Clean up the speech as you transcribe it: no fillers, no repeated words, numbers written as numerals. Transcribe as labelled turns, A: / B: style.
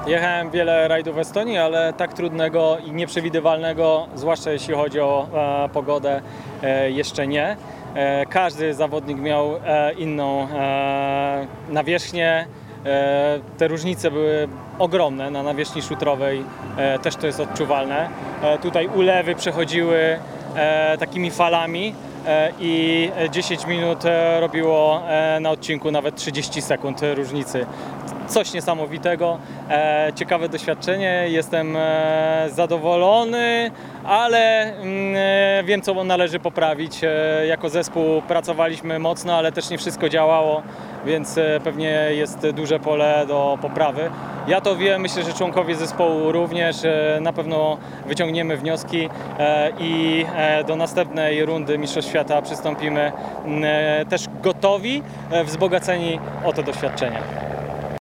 A: Jechałem wiele rajdów w Estonii, ale tak trudnego i nieprzewidywalnego, zwłaszcza jeśli chodzi o pogodę, jeszcze nie. Każdy zawodnik miał inną nawierzchnię. Te różnice były ogromne na nawierzchni szutrowej, też to jest odczuwalne. Tutaj ulewy przechodziły takimi falami i 10 minut robiło na odcinku nawet 30 sekund różnicy. Coś niesamowitego, ciekawe doświadczenie, jestem zadowolony, ale wiem, co należy poprawić. Jako zespół pracowaliśmy mocno, ale też nie wszystko działało, więc pewnie jest duże pole do poprawy. Ja to wiem, myślę, że członkowie zespołu również. Na pewno wyciągniemy wnioski i do następnej rundy Mistrzostw Świata przystąpimy też gotowi, wzbogaceni o to doświadczenie.